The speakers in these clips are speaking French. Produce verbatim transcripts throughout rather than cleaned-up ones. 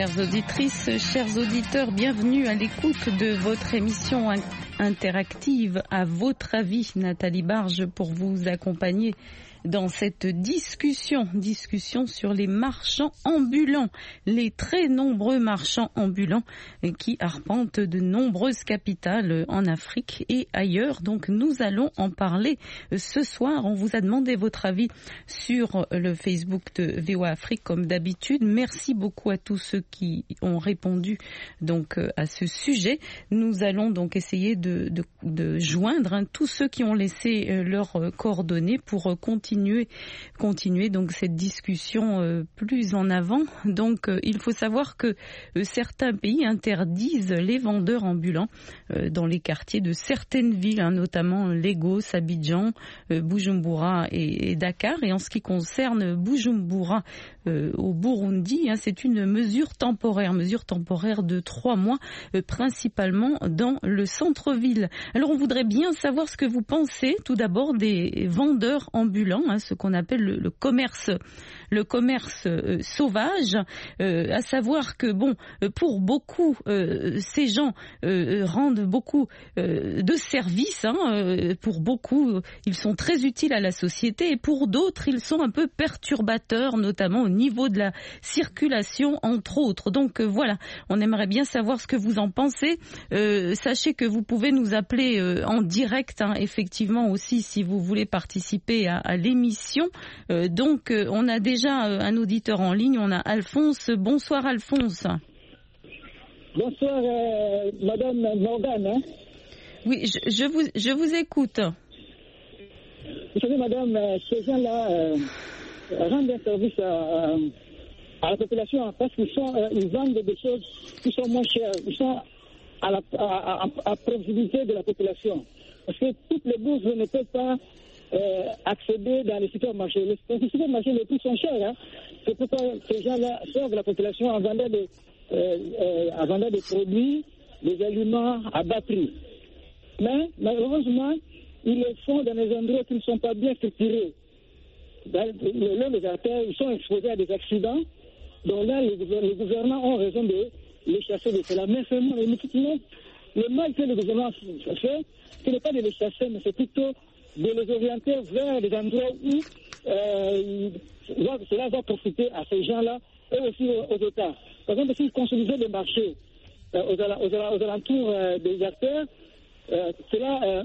Chères auditrices, chers auditeurs, bienvenue à l'écoute de votre émission interactive À votre avis. Nathalie Barge pour vous accompagner dans cette discussion, discussion sur les marchands ambulants, les très nombreux marchands ambulants qui arpentent de nombreuses capitales en Afrique et ailleurs. Donc nous allons en parler ce soir. On vous a demandé votre avis sur le Facebook de V O A Afrique comme d'habitude. Merci beaucoup à tous ceux qui ont répondu donc à ce sujet. Nous allons donc essayer de, de, de joindre hein, tous ceux qui ont laissé euh, leurs coordonnées pour euh, continuer continuer donc cette discussion euh, plus en avant. Donc euh, il faut savoir que euh, certains pays interdisent les vendeurs ambulants euh, dans les quartiers de certaines villes, hein, notamment Lagos, Abidjan, euh, Bujumbura et, et Dakar. Et en ce qui concerne Bujumbura euh, au Burundi, hein, c'est une mesure temporaire, mesure temporaire de trois mois, euh, principalement dans le centre-ville. Alors on voudrait bien savoir ce que vous pensez tout d'abord des vendeurs ambulants, hein, ce qu'on appelle le, le commerce, le commerce euh, sauvage, euh, à savoir que bon, pour beaucoup, euh, ces gens euh, rendent beaucoup euh, de services. Hein, euh, pour beaucoup, ils sont très utiles à la société, et pour d'autres, ils sont un peu perturbateurs, notamment au niveau de la circulation, entre autres. Donc euh, voilà, on aimerait bien savoir ce que vous en pensez. Euh, sachez que vous pouvez nous appeler euh, en direct, hein, effectivement aussi, si vous voulez participer à, à l'émission. Euh, donc euh, on a déjà euh, un auditeur en ligne, on a Alphonse. Bonsoir Alphonse. Bonsoir euh, Madame Morgane. Hein? Oui, je, je, vous, je vous écoute. Vous savez Madame, euh, ces gens-là euh, rendent un service à, à la population parce qu'ils sont, euh, ils vendent des choses qui sont moins chères, ils sont à, la, à, à, à proximité de la population. Parce que toutes les bourses ne peuvent pas Euh, accéder dans les supermarchés. Les, les supermarchés, les prix sont chers. Hein. C'est pourquoi ces gens-là servent la population en vendant des, euh, euh, en vendant des produits, des aliments à bas prix. Mais malheureusement, ils le font dans des endroits qui ne sont pas bien structurés. Dans le long des artères, ils sont exposés à des accidents. Donc là, les, les gouvernements ont raison de les chasser de cela. Mais seulement, le mal que le gouvernement fait, ce n'est pas de les chasser, mais c'est plutôt de les orienter vers des endroits où euh, cela va profiter à ces gens-là et aussi aux, aux États. Par exemple, s'ils consolidaient les marchés euh, aux, aux, aux alentours euh, des acteurs, euh, cela euh,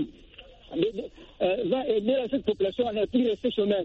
euh, va aider à cette population à ne plus rester chômeur.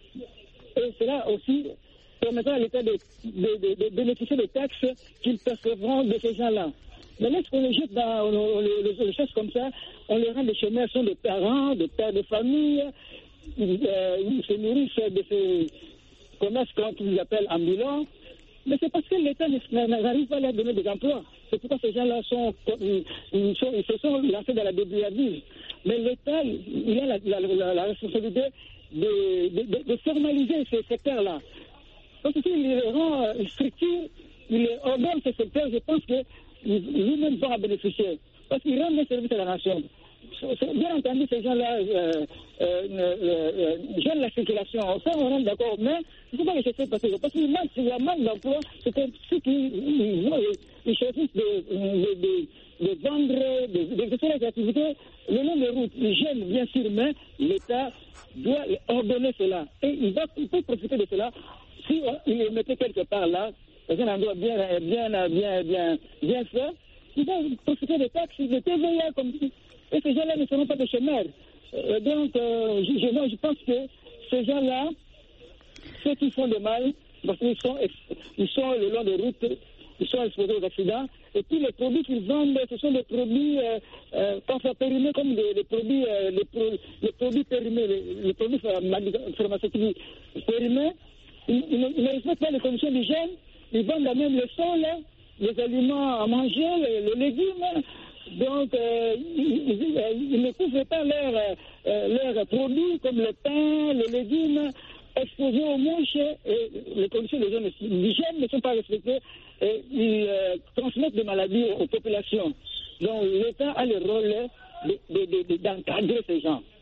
Et cela aussi permettra à l'État de, de, de, de bénéficier des taxes qu'ils percevront de ces gens-là. Mais lorsqu'on les jette dans, on, les, les, les choses comme ça, on les rend des chômeurs, sont des parents, des pères de famille, ils, euh, ils se nourrissent de ces commerces qu'ils appellent ambulants. Mais c'est parce que l'État n'arrive pas à leur donner des emplois. C'est pourquoi ces gens-là sont, ils, ils, sont, ils se sont lancés dans la débrouillardise. Mais l'État, il a la, la, la, la responsabilité de, de, de, de formaliser ces secteurs-là. Parce que s'il les rend euh, structure, il les ordonne ces secteurs, je pense que lui-même va en bénéficier. Parce qu'il rend des services à la nation. Bien entendu, ces gens-là euh, euh, euh, gênent la circulation. Ça, on est d'accord. Mais il ne faut pas les chercher parce que parce qu'il manque, il y a manque d'emploi. C'est que ceux qui ils, ils choisissent de, de, de, de vendre, de, de faire des activités le long des routes. Ils gênent, bien sûr, mais l'État doit ordonner cela. Et il, va, il peut profiter de cela si on, il les mettait quelque part là, dans un endroit bien, bien, bien, bien, bien fait. Ils vont profiter des taxes, de T V A, comme dit. Et ces gens-là ne seront pas des chômeurs. Euh, donc, euh, je, je, je pense que ces gens-là, ceux qui font du mal, parce qu'ils sont, ils sont le long des routes, ils sont exposés aux accidents, et puis les produits qu'ils vendent, ce sont des produits euh, euh, parfois périmés comme des, des produits, euh, les, pro, les produits périmés, les, les produits pharmaceutiques périmés. Ils, ils, ils ne respectent pas les conditions d'hygiène, ils vendent la même le sol, les aliments à manger, les, les légumes. Donc, euh, ils, ils, ils ne couvrent pas leurs euh, leurs produits comme le pain, les légumes, exposés aux mouches, et les conditions d'hygiène ne sont pas respectées, et ils euh, transmettent des maladies aux, aux populations. Donc, l'État a le rôle de, de, de, de, d'encadrer ces gens.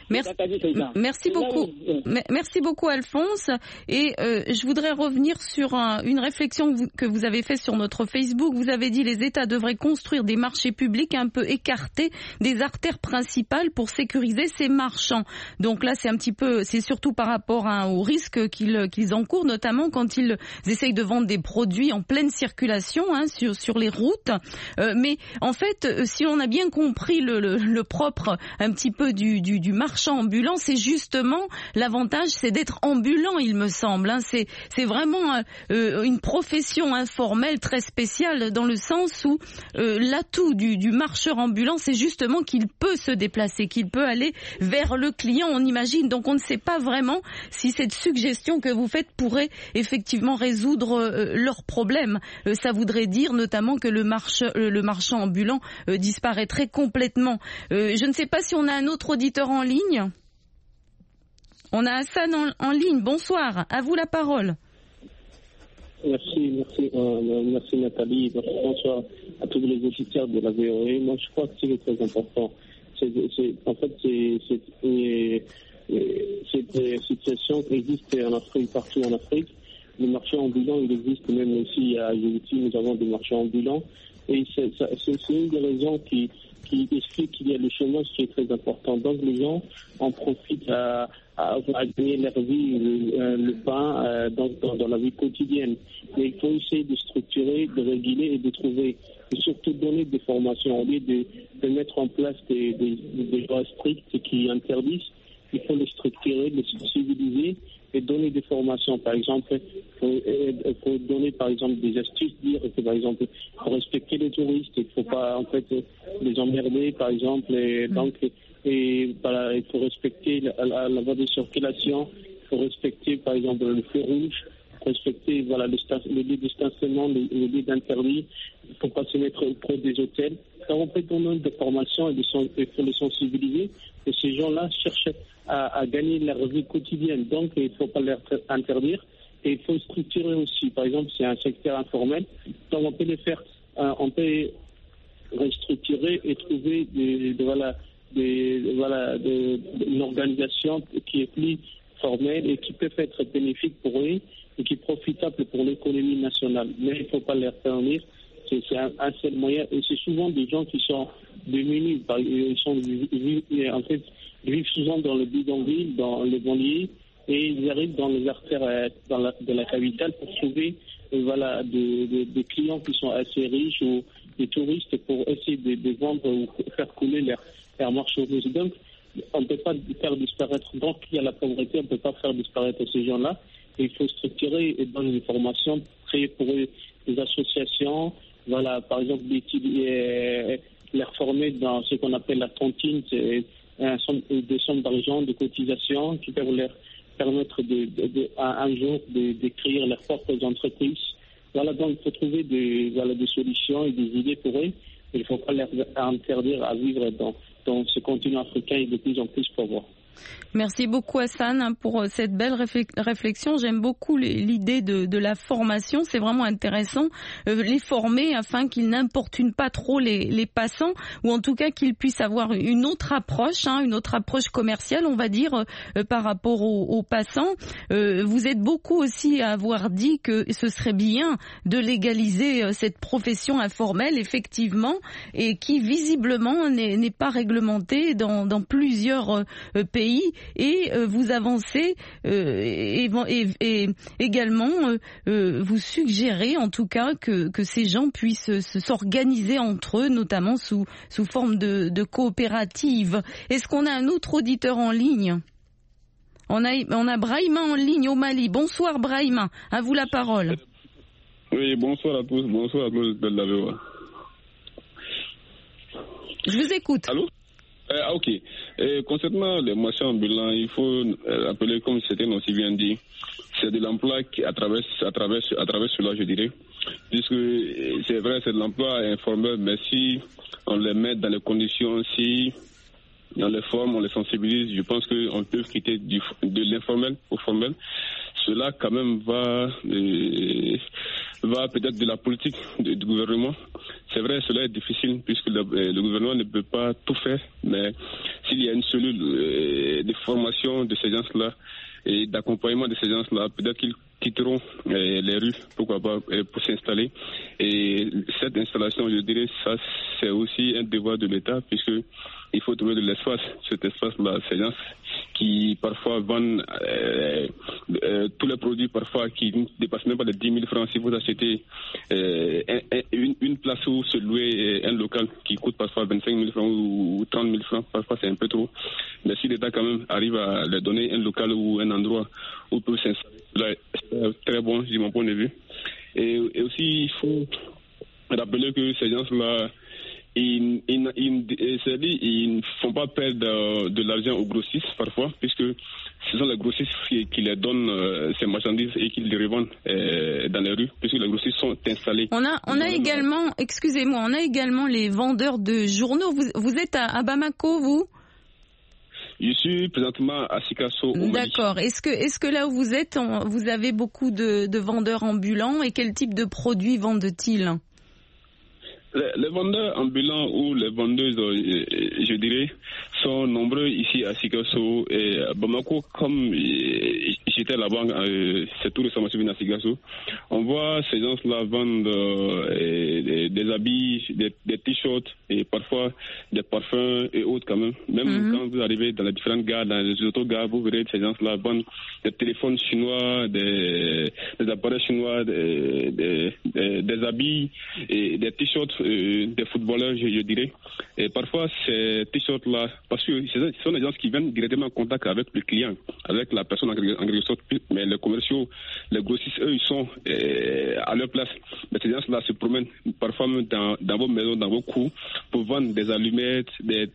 Merci, merci beaucoup. Merci beaucoup, Alphonse. Et euh, je voudrais revenir sur un, une réflexion que vous, que vous avez faite sur notre Facebook. Vous avez dit les États devraient construire des marchés publics un peu écartés des artères principales pour sécuriser ces marchands. Donc là, c'est un petit peu, c'est surtout par rapport hein, aux risques qu'ils qu'ils encourent, notamment quand ils essayent de vendre des produits en pleine circulation hein, sur sur les routes. Euh, mais en fait, si on a bien compris le, le, le propre un petit peu du, du, du marché ambulant, c'est justement l'avantage, c'est d'être ambulant, il me semble. Hein. C'est, c'est vraiment euh, une profession informelle très spéciale dans le sens où euh, l'atout du, du marcheur ambulant, c'est justement qu'il peut se déplacer, qu'il peut aller vers le client, on imagine. Donc on ne sait pas vraiment si cette suggestion que vous faites pourrait effectivement résoudre euh, leurs problèmes. Euh, ça voudrait dire notamment que le, marche, euh, le marchand ambulant euh, disparaîtrait complètement. Euh, je ne sais pas si on a un autre auditeur en ligne. On a Hassan en, en ligne. Bonsoir. À vous la parole. Merci, merci, euh, merci Nathalie. Bonsoir à tous les auditeurs de la V O A. Moi, je crois que c'est très important. C'est, c'est, en fait, c'est, c'est, c'est, c'est des situations qui existent en Afrique, partout en Afrique. Les marchands ambulants, il existe même aussi à Djibouti. Nous avons des marchands ambulants. Et c'est, c'est, c'est une des raisons qui qui explique qu'il y a le chômage qui est très important. Donc les gens en profitent à, à, à gagner leur vie, le, le pain euh, dans, dans, dans la vie quotidienne. Mais il faut essayer de structurer, de réguler et de trouver, et surtout donner des formations. Au lieu de, de mettre en place des, des, des lois strictes qui interdisent, il faut les structurer, les sensibiliser et donner des formations. Par exemple, il faut, il faut donner par exemple des astuces, dire que par exemple, il faut respecter les touristes, il ne faut pas en fait les emmerder par exemple, et donc et, voilà, il faut respecter la, la, la voie de circulation, il faut respecter par exemple le feu rouge, respecter voilà le, le lieu de stationnement, le, le lieu d'interdit, il ne faut pas se mettre près des hôtels. Alors on peut donner des formations et il faut les sensibiliser, que ces gens-là cherchent à, à gagner leur vie quotidienne. Donc il ne faut pas leur interdire et il faut structurer aussi. Par exemple, c'est un secteur informel, donc on peut les faire, euh, on peut restructurer et trouver des, de, voilà, des, voilà, de, de, une organisation qui est plus formelle et qui peut être bénéfique pour eux et qui est profitable pour l'économie nationale. Mais il ne faut pas les retenir. C'est, c'est un, un seul moyen. Et c'est souvent des gens qui sont démunis. Ils sont, en fait, ils vivent souvent dans le bidonville, dans les banlieues, et ils arrivent dans les artères dans la, de la capitale pour trouver euh, voilà, des, des, des clients qui sont assez riches ou des touristes pour essayer de, de vendre ou faire couler leurs leur marchandises. Donc, on ne peut pas faire disparaître. Donc, il y a la pauvreté, on ne peut pas faire disparaître ces gens-là. Et il faut structurer et donner des formations, créer pour eux des associations. Voilà, par exemple, les former dans ce qu'on appelle la tontine, c'est un, des sommes d'argent, de cotisation qui peuvent leur permettre de, de, de, un, un jour de, de créer leurs propres entreprises. Voilà, donc il faut trouver des, voilà, des solutions et des idées pour eux. Il ne faut pas leur interdire à vivre dans, dans ce continent africain et de plus en plus pauvre. Merci beaucoup Hassan pour cette belle réflexion. J'aime beaucoup l'idée de, de la formation, c'est vraiment intéressant. Euh, les former afin qu'ils n'importunent pas trop les, les passants, ou en tout cas qu'ils puissent avoir une autre approche, hein, une autre approche commerciale, on va dire, euh, par rapport aux, aux passants. Euh, vous êtes beaucoup aussi à avoir dit que ce serait bien de légaliser euh, cette profession informelle, effectivement, et qui visiblement n'est, n'est pas réglementée dans, dans plusieurs euh, pays. Et euh, vous avancez euh, et, et, et également euh, euh, vous suggérez en tout cas que, que ces gens puissent se, s'organiser entre eux, notamment sous, sous forme de, de coopérative. Est-ce qu'on a un autre auditeur en ligne ? On a, on a Brahima en ligne au Mali. Bonsoir Brahima, à vous la parole. Oui, bonsoir à tous, bonsoir à tous de la V O A. Je vous écoute. Allô ? Ah, ok. Et concernant les marchands ambulants, il faut euh, appeler, comme c'était aussi bien dit, c'est de l'emploi qui, à travers, à travers, à travers cela, je dirais. Puisque c'est vrai, c'est de l'emploi informel, mais si on les met dans les conditions, si on les forme, on les sensibilise, je pense qu'on peut quitter du, de l'informel au formel. cela quand même va, euh, va peut-être de la politique du, du gouvernement. C'est vrai, cela est difficile puisque le, le gouvernement ne peut pas tout faire, mais s'il y a une cellule euh, de formation de ces gens-là et d'accompagnement de ces gens-là, peut-être qu'ils quitteront euh, les rues, pourquoi pas, euh, pour s'installer. Et cette installation, je dirais, ça c'est aussi un devoir de l'État puisque il faut trouver de l'espace. Cet espace-là, ces gens qui parfois vendent euh, euh, tous les produits parfois qui ne dépassent même pas les dix mille francs. Si vous achetez euh, un, un, une, une place où se louer un local qui coûte parfois vingt-cinq mille francs ou trente mille francs, parfois c'est un peu trop. Mais si l'État quand même arrive à leur donner un local ou un endroit où peut s'installer, c'est très bon de mon point de vue. Et, et aussi, il faut rappeler que ces gens-là, Ils, ils, ils, c'est-à-dire, ils ne font pas perdre de, de l'argent aux grossistes parfois, puisque ce sont les grossistes qui, qui leur donnent euh, ces marchandises et qui les revendent euh, dans les rues, puisque les grossistes sont installés. On a, on a également, le... excusez-moi, on a également les vendeurs de journaux. Vous, vous êtes à, à Bamako, vous ? Je suis présentement à Sikasso. D'accord. Est-ce que, est-ce que là où vous êtes, on, vous avez beaucoup de, de vendeurs ambulants et quel type de produits vendent-ils ? Les, les vendeurs ambulants ou les vendeuses, euh, je dirais, sont nombreux ici à Sikasso et à Bamako. Comme euh, j'étais là-bas, euh, c'est tout récemment venu à Sikasso. On voit ces gens-là vendre euh, des, des habits, des, des t-shirts et parfois des parfums et autres quand même. Même mm-hmm. quand vous arrivez dans les différentes gares, dans les autogares, vous verrez ces gens-là vendre des téléphones chinois, des, des appareils chinois, des, des, des, des habits et des t-shirts. Euh, des footballeurs, je, je dirais. Et parfois, ces t-shirts-là, parce que ce sont des gens qui viennent directement en contact avec le client, avec la personne en quelque sorte, mais les commerciaux, les grossistes, eux, ils sont euh, à leur place. Mais ces gens-là se promènent parfois même dans, dans vos maisons, dans vos cours, pour vendre des allumettes, des,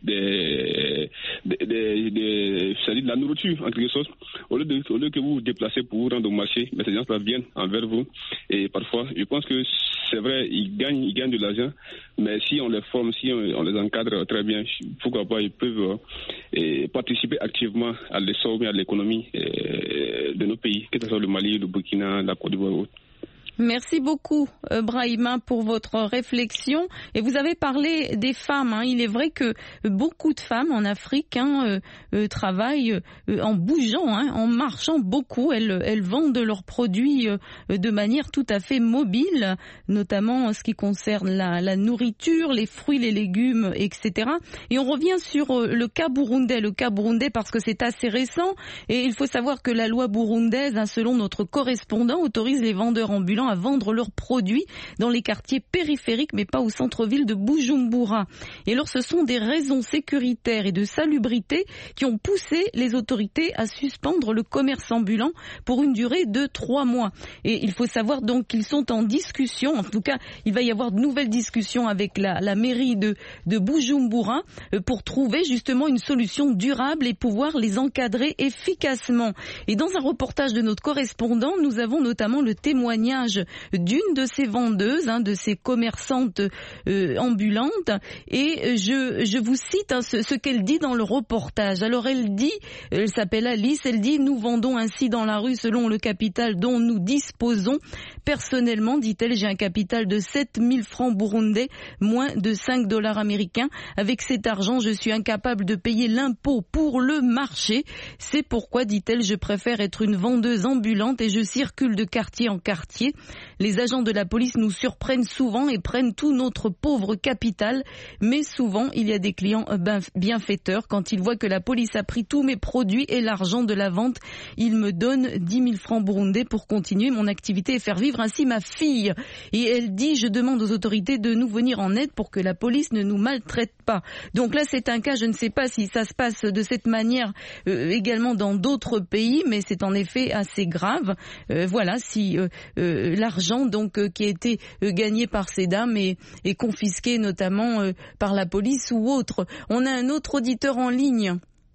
des, des, des, des c'est-à-dire de la nourriture, en quelque sorte. Au lieu, de, au lieu que vous vous déplacez pour vous rendre au marché, mais ces gens-là viennent envers vous. Et parfois, je pense que c'est vrai, ils gagnent, ils gagnent de l'argent. Mais si on les forme, si on, on les encadre très bien, pourquoi pas, ils peuvent euh, participer activement à l'essor, à l'économie euh, de nos pays, que ce soit le Mali, le Burkina, la Côte d'Ivoire. Merci beaucoup, euh, Brahima, pour votre réflexion. Et vous avez parlé des femmes. Hein. Il est vrai que beaucoup de femmes en Afrique hein, euh, euh, travaillent euh, en bougeant, hein, en marchant beaucoup. Elles, elles vendent leurs produits euh, de manière tout à fait mobile, notamment en ce qui concerne la, la nourriture, les fruits, les légumes, et cetera. Et on revient sur euh, le cas burundais. Le cas burundais parce que c'est assez récent. Et il faut savoir que la loi burundaise, hein, selon notre correspondant, autorise les vendeurs ambulants à vendre leurs produits dans les quartiers périphériques, mais pas au centre-ville de Bujumbura. Et alors, ce sont des raisons sécuritaires et de salubrité qui ont poussé les autorités à suspendre le commerce ambulant pour une durée de trois mois. Et il faut savoir donc qu'ils sont en discussion, en tout cas, il va y avoir de nouvelles discussions avec la, la mairie de, de Bujumbura pour trouver justement une solution durable et pouvoir les encadrer efficacement. Et dans un reportage de notre correspondant, nous avons notamment le témoignage d'une de ces vendeuses, hein, de ces commerçantes euh, ambulantes, et je, je vous cite hein, ce, ce qu'elle dit dans le reportage. Alors elle dit, elle s'appelle Alice, elle dit « Nous vendons ainsi dans la rue selon le capital dont nous disposons. Personnellement, dit-elle, j'ai un capital de sept mille francs burundais, moins de cinq dollars américains. Avec cet argent, je suis incapable de payer l'impôt pour le marché. C'est pourquoi, dit-elle, je préfère être une vendeuse ambulante et je circule de quartier en quartier. Les agents de la police nous surprennent souvent et prennent tout notre pauvre capital, mais souvent il y a des clients bienfaiteurs. Quand ils voient que la police a pris tous mes produits et l'argent de la vente, ils me donnent dix mille francs burundais pour continuer mon activité et faire vivre ainsi ma fille. Et elle dit, je demande aux autorités de nous venir en aide pour que la police ne nous maltraite pas. Donc là c'est un cas, je ne sais pas si ça se passe de cette manière euh, également dans d'autres pays, mais c'est en effet assez grave. Euh, voilà, si euh, euh, l'argent donc euh, qui a été euh, gagné par ces dames est, est confisqué notamment euh, par la police ou autre. On a un autre auditeur en ligne.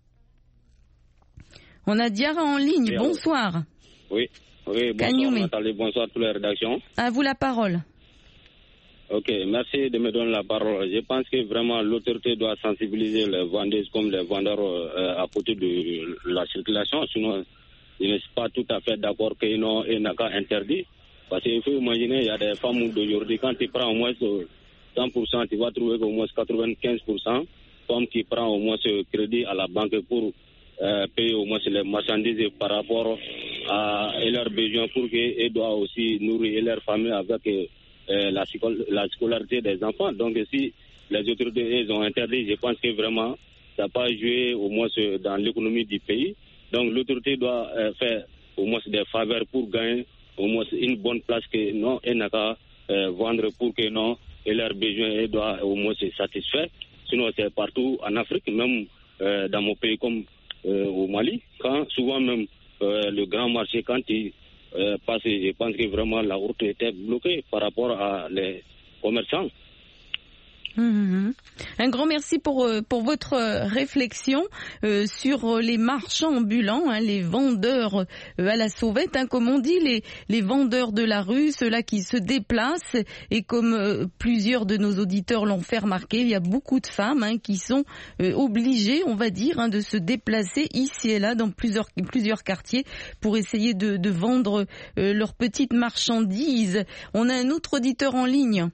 On a Diarra en ligne. Oui, bonsoir. Oui, oui, bonsoir Nathalie, bonsoir à toute la rédaction. À vous la parole. Ok, merci de me donner la parole. Je pense que vraiment l'autorité doit sensibiliser les vendeuses comme les vendeurs euh, à côté de la circulation, sinon je ne suis pas tout à fait d'accord que non, il n'a qu'à interdire. Parce qu'il faut imaginer, il y a des femmes d'aujourd'hui, quand tu prends au moins cent pour cent, tu vas trouver qu'au moins quatre-vingt-quinze pour cent, femmes qui prennent au moins ce crédit à la banque pour euh, payer au moins les marchandises par rapport à, à leurs besoins pour qu'elles doivent aussi nourrir leur famille avec euh, la, la scolarité des enfants. Donc si les autorités elles ont interdit, je pense que vraiment ça n'a pas joué au moins dans l'économie du pays. Donc l'autorité doit euh, faire au moins des faveurs pour gagner au moins une bonne place que non, elle n'a qu'à euh, vendre pour que non, et leurs besoins elle doit au moins se satisfaire. Sinon c'est partout en Afrique, même euh, dans mon pays comme euh, au Mali, quand souvent même euh, le grand marché quand il euh, passe, je pense que vraiment la route était bloquée par rapport à les commerçants. Mmh. Un grand merci pour pour votre réflexion euh, sur les marchands ambulants, hein, les vendeurs euh, à la sauvette, hein, comme on dit, les les vendeurs de la rue, ceux-là qui se déplacent. Et comme euh, plusieurs de nos auditeurs l'ont fait remarquer, il y a beaucoup de femmes hein, qui sont euh, obligées, on va dire, hein, de se déplacer ici et là dans plusieurs plusieurs quartiers pour essayer de de vendre euh, leurs petites marchandises. On a un autre auditeur en ligne.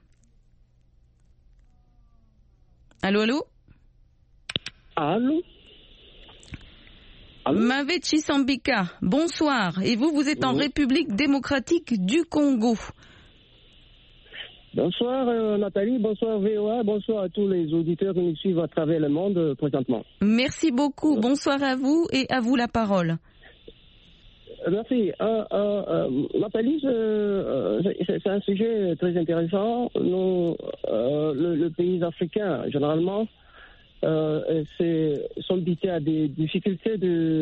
Allô, allô Allô Allô Mavé Chisambika, bonsoir. Et vous, vous êtes en oui. République démocratique du Congo. Bonsoir euh, Nathalie, bonsoir V O A, bonsoir à tous les auditeurs qui nous suivent à travers le monde euh, présentement. Merci beaucoup, bonsoir à vous et à vous la parole. Merci. Euh, euh, euh, Nathalie, euh, c'est, c'est un sujet très intéressant. Nous, euh, le, le pays africain, généralement, euh, c'est, sont butés à des difficultés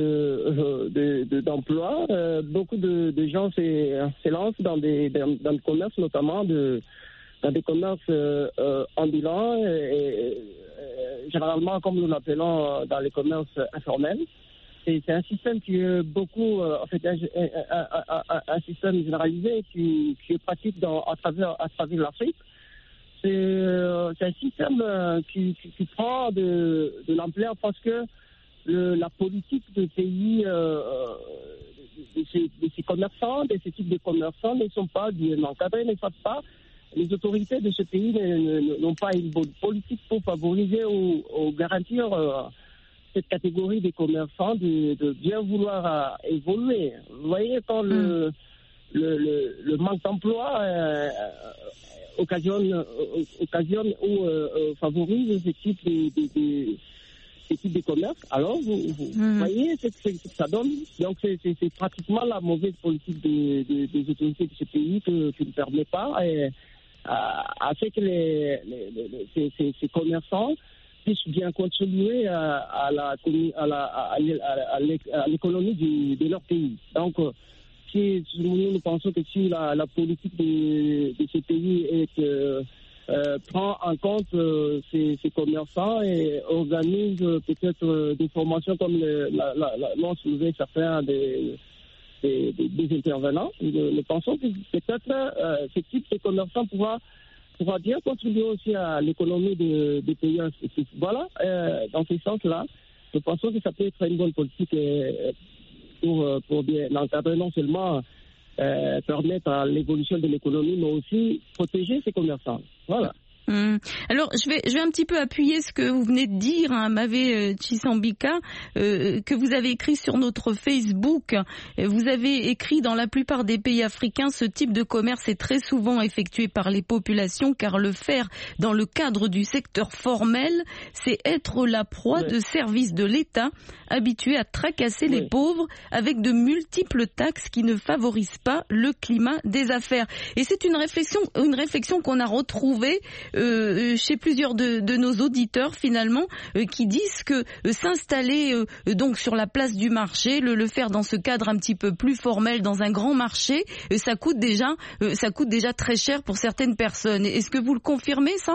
de, de, de, d'emploi. Euh, beaucoup de, de gens se, se lancent dans des dans, dans le commerce, notamment de, dans des commerces euh, euh, ambulants, et, et, et, généralement, comme nous l'appelons, dans les commerces informels. C'est, c'est un système qui est beaucoup, euh, en fait, un, un, un, un, un système généralisé qui, qui est pratique dans, à travers, à travers l'Afrique. C'est, euh, c'est un système euh, qui, qui, qui prend de, de l'ampleur parce que le, la politique des pays, euh, de, ces, de ces commerçants, de ce type de commerçants ne sont pas bien encadrés, ne savent pas. Les autorités de ce pays n'ont pas une bonne politique pour favoriser ou, ou garantir euh, cette catégorie des commerçants de, de bien vouloir euh, évoluer. Vous voyez, quand le, mmh. le, le, le manque d'emploi euh, occasionne, euh, occasionne ou euh, favorise ce type de, de, de, ce type de commerce, alors vous, vous mmh. voyez ce que ça donne. Donc c'est, c'est, c'est pratiquement la mauvaise politique de, de, des autorités de ce pays que, qui ne permet pas et, à, à ce que les, les, les, ces, ces, ces commerçants puissent bien contribuer à, à, la, à, la, à, à l'économie du, de leur pays. Donc, si nous, nous pensons que si la, la politique de, de ce pays est, euh, euh, prend en compte euh, ces, ces commerçants et organise euh, peut-être euh, des formations comme le, la, la, la, l'ont soulevé certains des, des, des, des intervenants, nous, nous pensons que peut-être euh, ce type de commerçants pourra pourra bien contribuer aussi à l'économie des de pays. Voilà, euh, dans ce sens-là, nous pensons que ça peut être une bonne politique euh, pour, pour bien encadrer, non seulement euh, permettre à l'évolution de l'économie, mais aussi protéger ces commerçants. Voilà. Hum. Alors, je vais, je vais un petit peu appuyer ce que vous venez de dire, hein, Mavé Chisambika, euh, que vous avez écrit sur notre Facebook. Vous avez écrit dans la plupart des pays africains, ce type de commerce est très souvent effectué par les populations, car le faire dans le cadre du secteur formel, c'est être la proie oui. de services de l'État, habitués à tracasser oui. les pauvres avec de multiples taxes qui ne favorisent pas le climat des affaires. Et c'est une réflexion, une réflexion qu'on a retrouvée Euh, chez plusieurs de, de nos auditeurs finalement euh, qui disent que euh, s'installer euh, donc sur la place du marché, le, le faire dans ce cadre un petit peu plus formel dans un grand marché, euh, ça coûte déjà euh, ça coûte déjà très cher pour certaines personnes. Est-ce que vous le confirmez ça?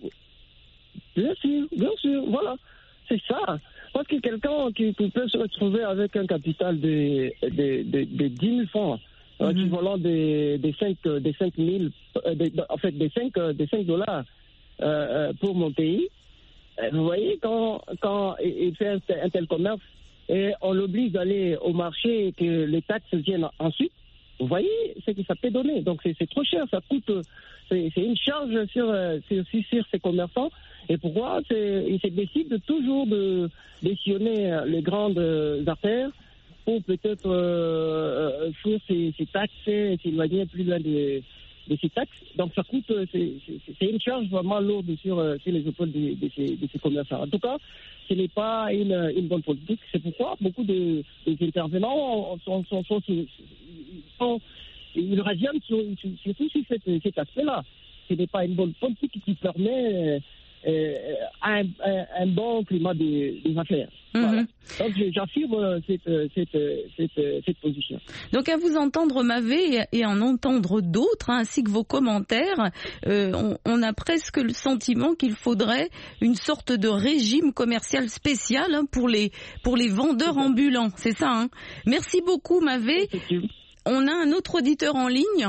Bien sûr, bien sûr, voilà, c'est ça. Parce que quelqu'un qui, qui peut se retrouver avec un capital de, de, de, de dix mille francs, Mm-hmm. équivalent des des cinq des cinq mille euh, des, en fait des cinq des cinq dollars euh, pour mon pays. Vous voyez, quand quand il fait un, un tel commerce, et on l'oblige d'aller au marché et que les taxes viennent ensuite, vous voyez ce que ça peut donner. Donc c'est, c'est trop cher, ça coûte, c'est, c'est une charge sur, sur, sur ces commerçants. Et pourquoi c'est, ils se décident toujours de, de sillonner les grandes affaires pour peut-être euh, fuir ces, ces taxes et s'éloigner plus loin de, de ces taxes. Donc ça coûte, c'est, c'est, c'est une charge vraiment lourde sur, sur les épaules de, de, ces, de ces commerçants. En tout cas, ce n'est pas une, une bonne politique. C'est pourquoi beaucoup de, des intervenants sont, sont, sont, sont, sont ils radionnent surtout sur cet, cet aspect-là. Ce n'est pas une bonne politique qui permet euh, un, un, un bon climat des, des affaires. Mm-hmm. Voilà. Donc j'affirme cette, cette, cette, cette position. Donc à vous entendre, Mavé, et à en entendre d'autres, hein, ainsi que vos commentaires, euh, on, on a presque le sentiment qu'il faudrait une sorte de régime commercial spécial hein, pour les pour les vendeurs ambulants. C'est ça. Hein. Merci beaucoup, Mavé. On a un autre auditeur en ligne.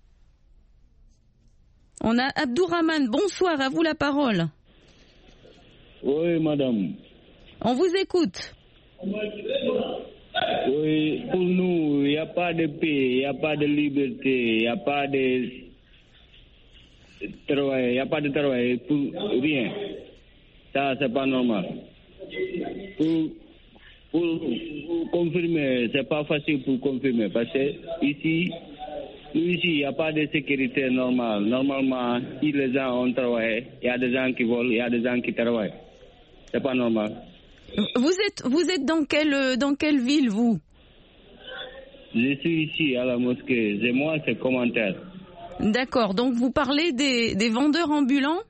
On a Abdourahmane. Bonsoir, à vous la parole. Oui, madame. On vous écoute. Oui, pour nous, il n'y a pas de paix, il n'y a pas de liberté, il n'y a pas de travail, il n'y a pas de travail pour rien. Ça, c'est pas normal. Pour, pour, pour confirmer, c'est pas facile pour confirmer parce que ici, ici, il n'y a pas de sécurité normale. Normalement, si les gens ont travaillé, il y a des gens qui volent, il y a des gens qui travaillent. C'est pas normal. Vous êtes, vous êtes dans quelle, dans quelle ville, vous? Je suis ici, à la mosquée. C'est moi, c'est commentaire. D'accord. Donc, vous parlez des, des vendeurs ambulants?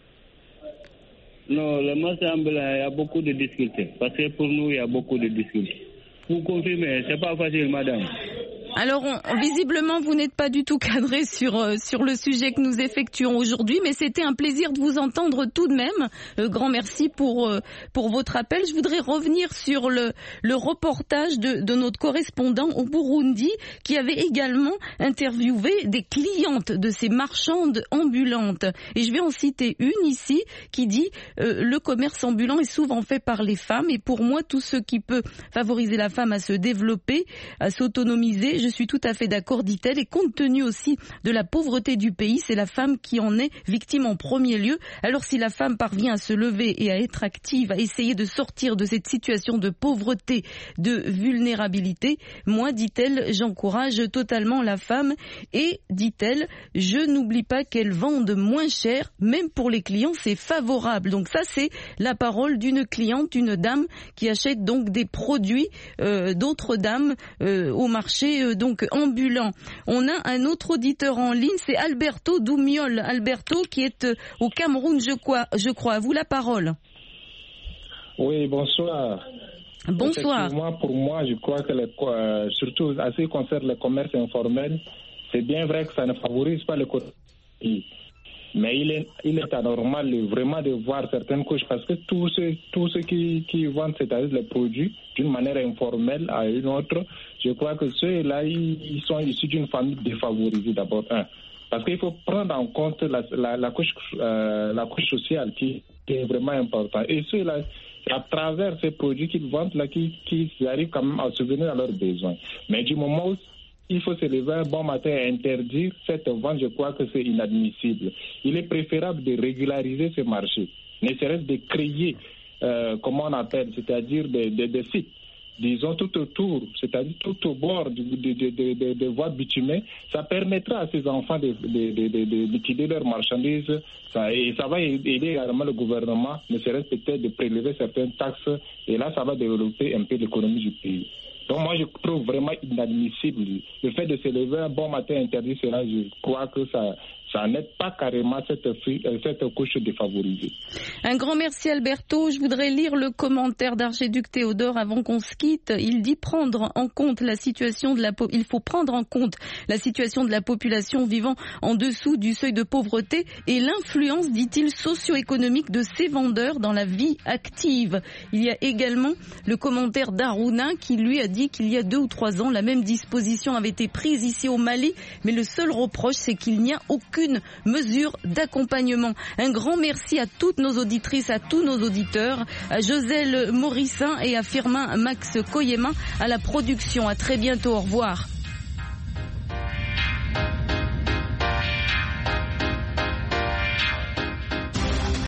Non, le marché ambulant, il y a beaucoup de difficultés. Parce que pour nous, il y a beaucoup de difficultés. Pour confirmer, c'est pas facile, madame. Alors, on, visiblement, vous n'êtes pas du tout cadré sur euh, sur le sujet que nous effectuons aujourd'hui, mais c'était un plaisir de vous entendre tout de même. Euh, grand merci pour euh, pour votre appel. Je voudrais revenir sur le le reportage de de notre correspondant au Burundi, qui avait également interviewé des clientes de ces marchandes ambulantes. Et je vais en citer une ici qui dit euh, le commerce ambulant est souvent fait par les femmes, et pour moi, tout ce qui peut favoriser la femme à se développer, à s'autonomiser, je suis tout à fait d'accord, dit-elle, et compte tenu aussi de la pauvreté du pays, c'est la femme qui en est victime en premier lieu. Alors si la femme parvient à se lever et à être active, à essayer de sortir de cette situation de pauvreté, de vulnérabilité, moi, dit-elle, j'encourage totalement la femme et, dit-elle, je n'oublie pas qu'elle vende moins cher, même pour les clients, c'est favorable. Donc ça, c'est la parole d'une cliente, une dame qui achète donc des produits euh, d'autres dames euh, au marché euh, donc ambulant. On a un autre auditeur en ligne, c'est Alberto Doumiol. Alberto qui est euh, au Cameroun, je crois. Je crois. À vous la parole. Oui, bonsoir. Bonsoir. Pour moi, je crois que les, euh, surtout à ce qui concerne le commerce informel, c'est bien vrai que ça ne favorise pas le côté. Mais il est, il est anormal vraiment de voir certaines couches parce que tous ceux, tous ceux qui, qui vendent, c'est-à-dire les produits, d'une manière informelle à une autre, je crois que ceux-là, ils sont issus d'une famille défavorisée d'abord. Un. Parce qu'il faut prendre en compte la, la, la, couche, euh, la couche sociale qui, qui est vraiment importante. Et ceux-là, c'est à travers ces produits qu'ils vendent, là, qu'ils qui arrivent quand même à subvenir à leurs besoins. Mais du moment où il faut se lever un bon matin et interdire cette vente, je crois que c'est inadmissible. Il est préférable de régulariser ce marché, ne serait-ce de créer, euh, comment on appelle, c'est-à-dire des, des, des sites, disons tout autour, c'est-à-dire tout au bord de, de, de, de, de, de voies bitumées. Ça permettra à ces enfants de, de, de, de, de liquider leurs marchandises ça, et ça va aider également le gouvernement, ne serait-ce peut-être de prélever certaines taxes, et là ça va développer un peu l'économie du pays. Donc moi je trouve vraiment inadmissible le fait de se lever un bon matin interdit cela. Je crois que ça ça n'aide pas carrément cette, cette couche défavorisée. Un grand merci Alberto. Je voudrais lire le commentaire d'Archiduc Théodore avant qu'on se quitte. Il dit prendre en compte la situation de la po- il faut prendre en compte la situation de la population vivant en dessous du seuil de pauvreté et l'influence, dit-il, socio-économique de ces vendeurs dans la vie active. Il y a également le commentaire d'Aruna qui lui a dit qu'il y a deux ou trois ans la même disposition avait été prise ici au Mali, mais le seul reproche c'est qu'il n'y a aucun aucune mesure d'accompagnement. Un grand merci à toutes nos auditrices, à tous nos auditeurs, à Joselle Morissin et à Firmin Max Coyemin à la production. À très bientôt, au revoir.